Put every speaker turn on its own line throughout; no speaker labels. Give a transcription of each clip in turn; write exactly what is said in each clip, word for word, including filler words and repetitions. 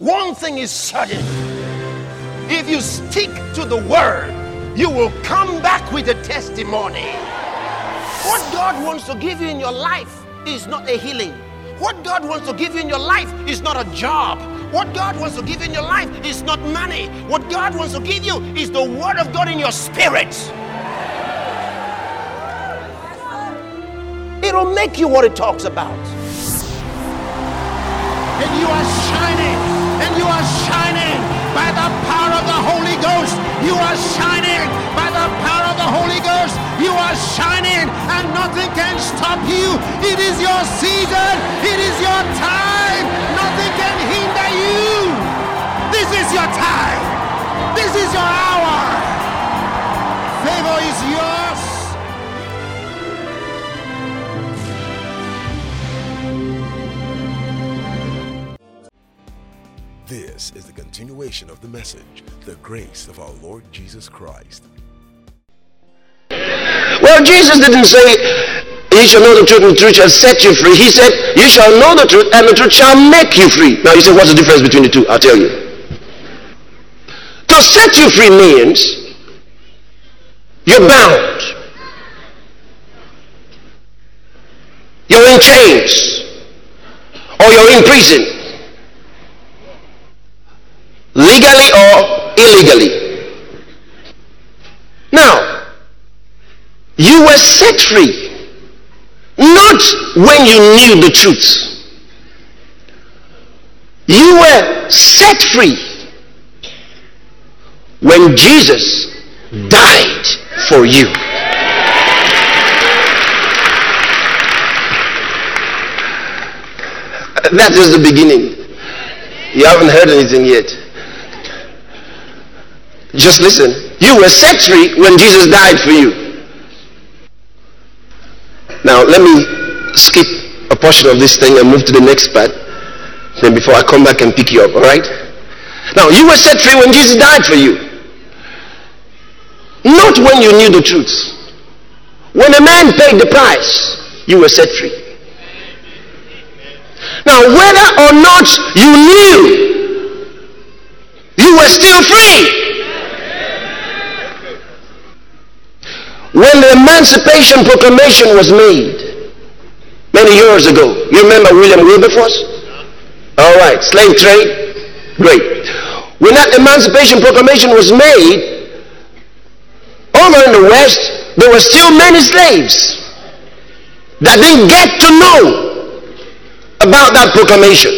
One thing is certain. If you stick to the word, you will come back with a testimony. What God wants to give you in your life is not a healing. What God wants to give you in your life is not a job. What God wants to give you in your life is not money. What God wants to give you is the word of God in your spirit. It'll make you what it talks about.
And you are shining. And you are shining by the power of the Holy Ghost. You are shining by the power of the Holy Ghost. You are shining and nothing can stop you. It is your season. It is your time. Nothing can hinder you. This is your time. This is your hour. Favor is yours.
This is the continuation of the message, the grace of our Lord Jesus Christ.
Well, Jesus didn't say, you shall know the truth and the truth shall set you free. He said, you shall know the truth and the truth shall make you free. Now you say, what's the difference between the two? I'll tell you. To set you free means you're bound. You're in chains. Or you're in prison. Legally or illegally. Now, you were set free not when you knew the truth. You were set free when Jesus died for you. That is the beginning. You haven't heard anything yet. Just listen. You were set free when Jesus died for you. Now, let me skip a portion of this thing and move to the next part. Then before I come back and pick you up, all right? Now, you were set free when Jesus died for you. Not when you knew the truth. When a man paid the price, you were set free. Now, whether or not you knew, you were still free. When the Emancipation Proclamation was made many years ago, you remember William Wilberforce? All right, slave trade, great. When that Emancipation Proclamation was made, over in the West, there were still many slaves that didn't get to know about that proclamation.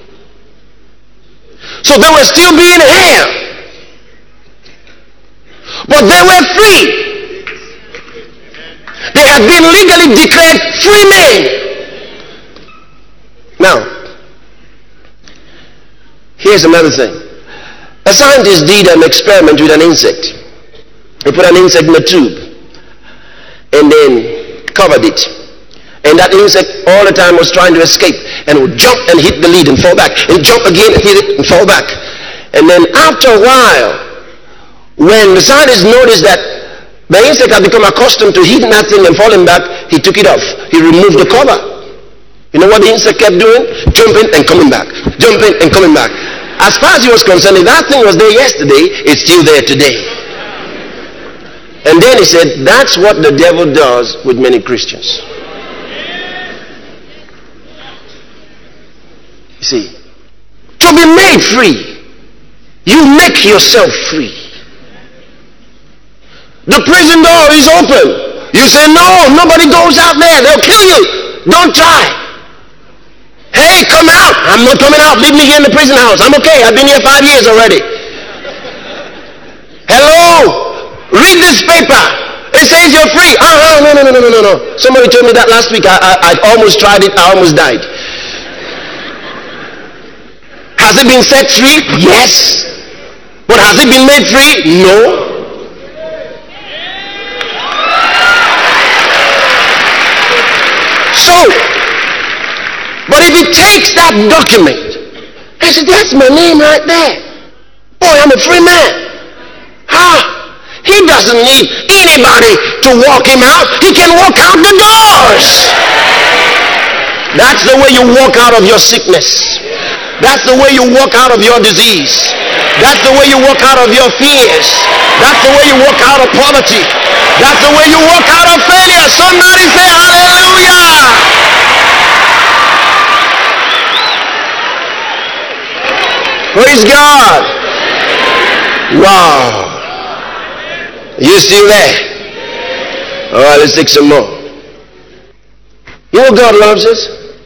So they were still being held, but they were free. They had been legally declared free men. Now, here's another thing. A scientist did an experiment with an insect. He put an insect in a tube and then covered it. And that insect all the time was trying to escape and would jump and hit the lid and fall back and jump again and hit it and fall back. And then after a while, when the scientist noticed that the insect had become accustomed to hitting that thing and falling back, he took it off. He removed the cover. You know what the insect kept doing? Jumping and coming back. Jumping and coming back. As far as he was concerned, if that thing was there yesterday, it's still there today. And then he said, that's what the devil does with many Christians. You see, to be made free, you make yourself free. The prison door is open. You say, no, nobody goes out there. They'll kill you. Don't try. Hey, come out. I'm not coming out. Leave me here in the prison house. I'm okay. I've been here five years already. Hello? Read this paper. It says you're free. Uh-huh. No, no, no, no, no, no. Somebody told me that last week. I, I, I almost tried it. I almost died. Has it been set free? Yes. But has it been made free? No. So, but if it takes that document, I said, that's my name right there. Boy, I'm a free man. Ah, he doesn't need anybody to walk him out. He can walk out the doors. That's the way you walk out of your sickness. That's the way you walk out of your disease. That's the way you walk out of your fears. That's the way you walk out of poverty. That's the way you walk out of failure. Somebody say hallelujah. Praise God. Wow. You still there? All right, let's take some more. You know God loves us?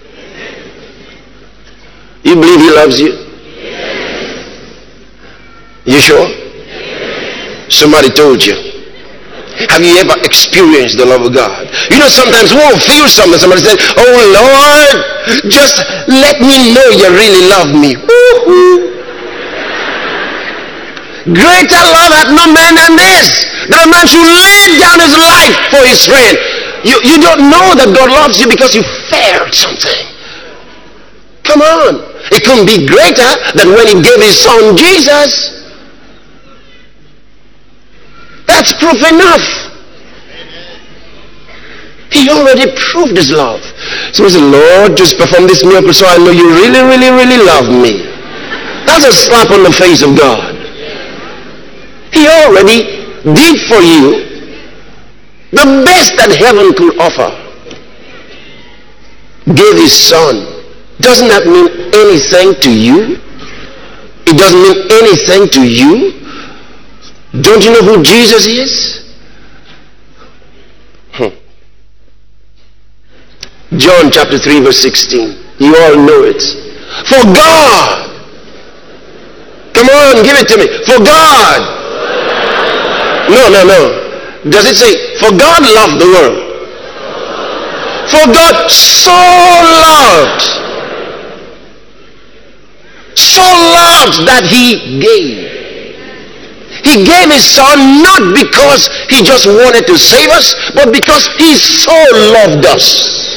You believe he loves you? You sure? Somebody told you. Have you ever experienced the love of God? You know, sometimes we won't feel something. Somebody said, oh Lord, just let me know you really love me. Woo-hoo. Greater love hath no man than this, that a man should lay down his life for his friend. You, you don't know that God loves you because you failed something. Come on. It couldn't be greater than when he gave his son Jesus. That's proof enough. He already proved his love. So he said, Lord, just perform this miracle so I know you really, really, really love me. That's a slap on the face of God. He already did for you the best that heaven could offer. Gave his son. Doesn't that mean anything to you? It doesn't mean anything to you? Don't you know who Jesus is? Hmm. John chapter three verse sixteen. You all know it. For God. Come on, give it to me. For God. No, no, no. Does it say, for God loved the world? For God so loved. So loved that he gave. He gave his son not because he just wanted to save us, but because he so loved us.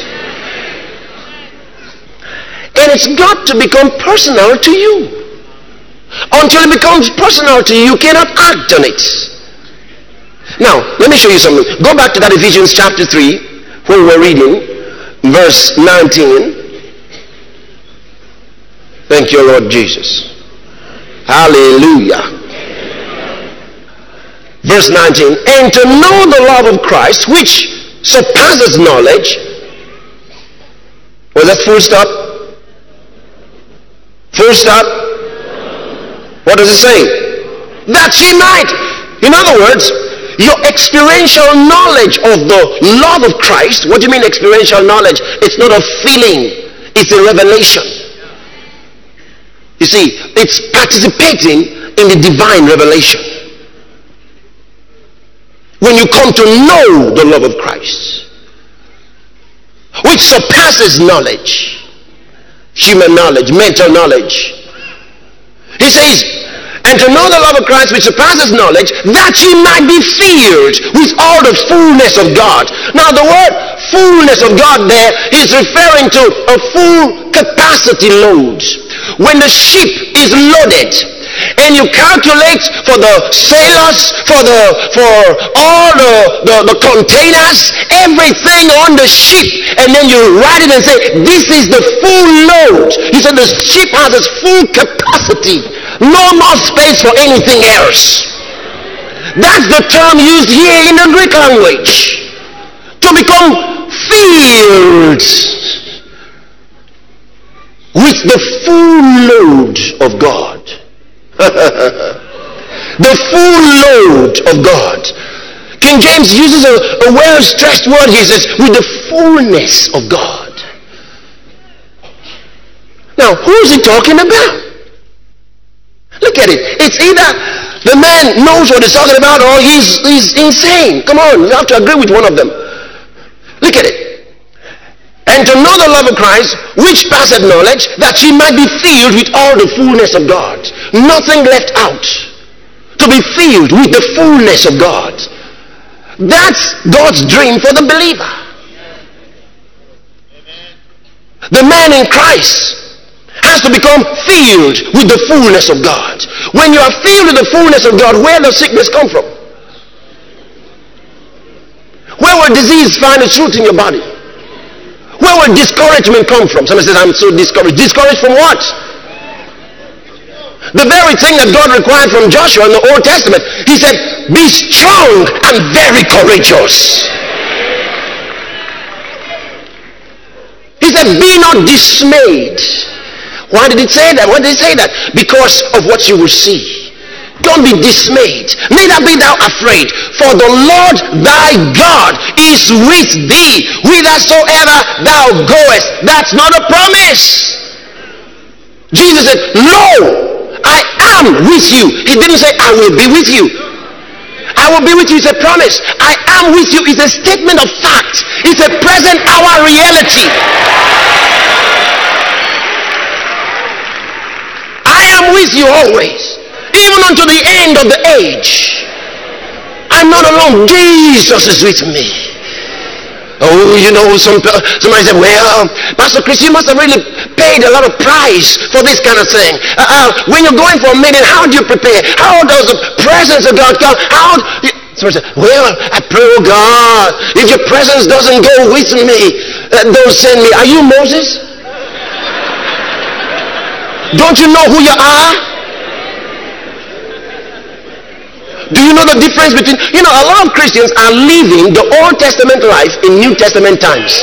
And it's got to become personal to you. Until it becomes personal to you, you cannot act on it. Now, let me show you something. Go back to that Ephesians chapter three, where we're reading, verse nineteen. Thank you, Lord Jesus. Hallelujah. Verse nineteen. And to know the love of Christ, which surpasses knowledge. Was that full stop? Full stop? What does it say? That ye might. In other words, your experiential knowledge of the love of Christ. What do you mean experiential knowledge? It's not a feeling. It's a revelation. You see, it's participating in the divine revelation. When you come to know the love of Christ, which surpasses knowledge, human knowledge, mental knowledge. He says, and to know the love of Christ which surpasses knowledge, that ye might be filled with all the fullness of God. Now the word fullness of God there is referring to a full capacity load. When the ship is loaded, and you calculate for the sailors, for the for all the, the, the containers, everything on the ship, and then you write it and say, this is the full load. He said the ship has its full capacity. No more space for anything else. That's the term used here in the Greek language. To become filled with the full load of God. The full load of God. King James uses a, a well-stressed word. He says, with the fullness of God. Now, who is he talking about? Look at it. It's either the man knows what he's talking about or he's, he's insane. Come on, you have to agree with one of them. Look at it. And to know the love of Christ, which passeth knowledge, that ye might be filled with all the fullness of God. Nothing left out. To be filled with the fullness of God. That's God's dream for the believer. The man in Christ has to become filled with the fullness of God. When you are filled with the fullness of God, where does sickness come from? Where will disease find its root in your body? Where will discouragement come from? Somebody says, I'm so discouraged. Discouraged from what? The very thing that God required from Joshua in the Old Testament. He said, be strong and very courageous. He said, be not dismayed. Why did he say that? Why did he say that? Because of what you will see. Don't be dismayed, neither be thou afraid, for the Lord thy God is with thee whithersoever thou goest. That's not a promise. Jesus said, lo, I am with you. He didn't say, I will be with you. I will be with you is a promise. I am with you is a statement of fact. It's a present hour reality. I am with you always, even unto the end of the age. I'm not alone. Jesus is with me. Oh, you know, some, somebody said, well, Pastor Chris, you must have really paid a lot of price for this kind of thing. Uh, uh, when you're going for a meeting, how do you prepare? How does the presence of God come? How do you... Somebody said, well, I pray, oh God, if your presence doesn't go with me, uh, don't send me. Are you Moses? Don't you know who you are? Do you know the difference between, you know, a lot of Christians are living the Old Testament life in New Testament times.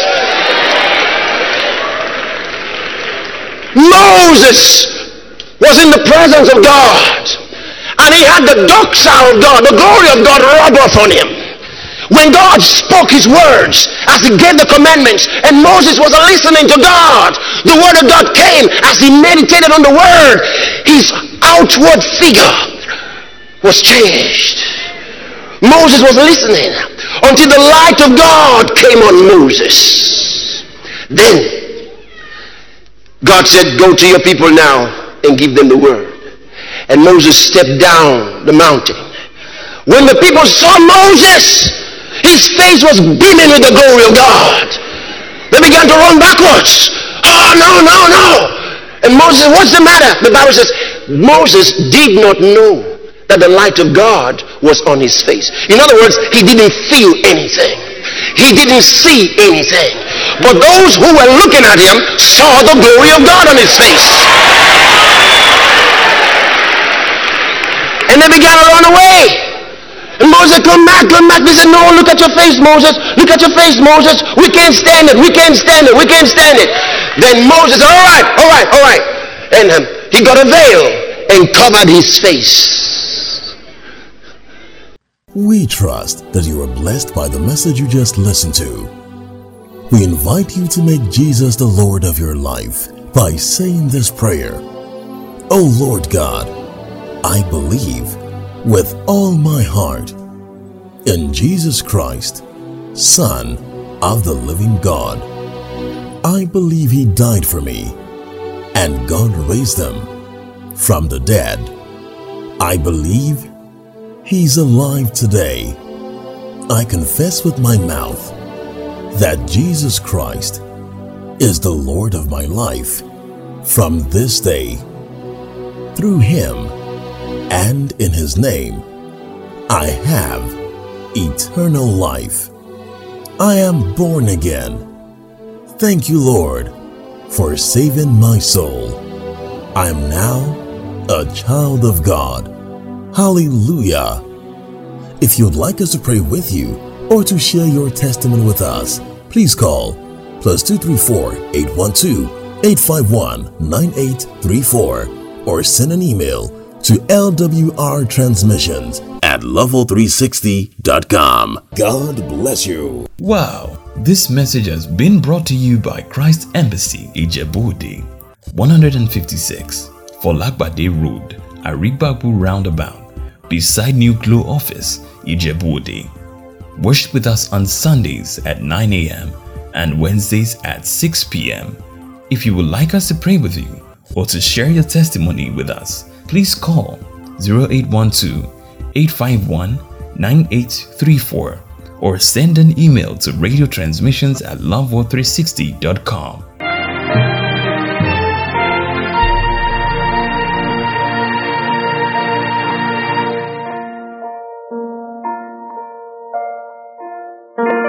Moses was in the presence of God, and he had the doxa of God, the glory of God rub off on him. When God spoke his words, as he gave the commandments, and Moses was listening to God, the word of God came as he meditated on the word. His outward figure was changed. Moses was listening until the light of God came on Moses. Then God said, go to your people now and give them the word. And Moses stepped down the mountain. When the people saw Moses, his face was beaming with the glory of God. They began to run backwards. Oh, no, no, no. And Moses, what's the matter? The Bible says, Moses did not know that the light of God was on his face. In other words, he didn't feel anything. He didn't see anything. But those who were looking at him saw the glory of God on his face. And they began to run away. And Moses said, come back, come back. They said, no, look at your face, Moses. Look at your face, Moses. We can't stand it. We can't stand it. We can't stand it. Then Moses said, all right, all right, all right. And um, he got a veil and covered his face.
We trust that you are blessed by the message you just listened to. We invite you to make Jesus the Lord of your life by saying this prayer. Oh Lord God, I believe with all my heart in Jesus Christ, Son of the living God. I believe he died for me and God raised him from the dead. I believe he's alive today. I confess with my mouth that Jesus Christ is the Lord of my life from this day. Through him and in his name, I have eternal life. I am born again. Thank you, Lord, for saving my soul. I am now a child of God. Hallelujah. If you'd like us to pray with you or to share your testimony with us, please call plus two three four, eight one two, eight five one, nine eight three four or send an email to L W R transmissions at level three sixty dot com. God bless you.
Wow, this message has been brought to you by Christ Embassy, Ijebu-Ode, one fifty-six, Folagbade Road, Arigbabu Roundabout, beside New Glow Office, Ijebu-Ode. Worship with us on Sundays at nine a m and Wednesdays at six p m If you would like us to pray with you or to share your testimony with us, please call zero eight one two, eight five one, nine eight three four or send an email to radio transmissions at love world three sixty dot com.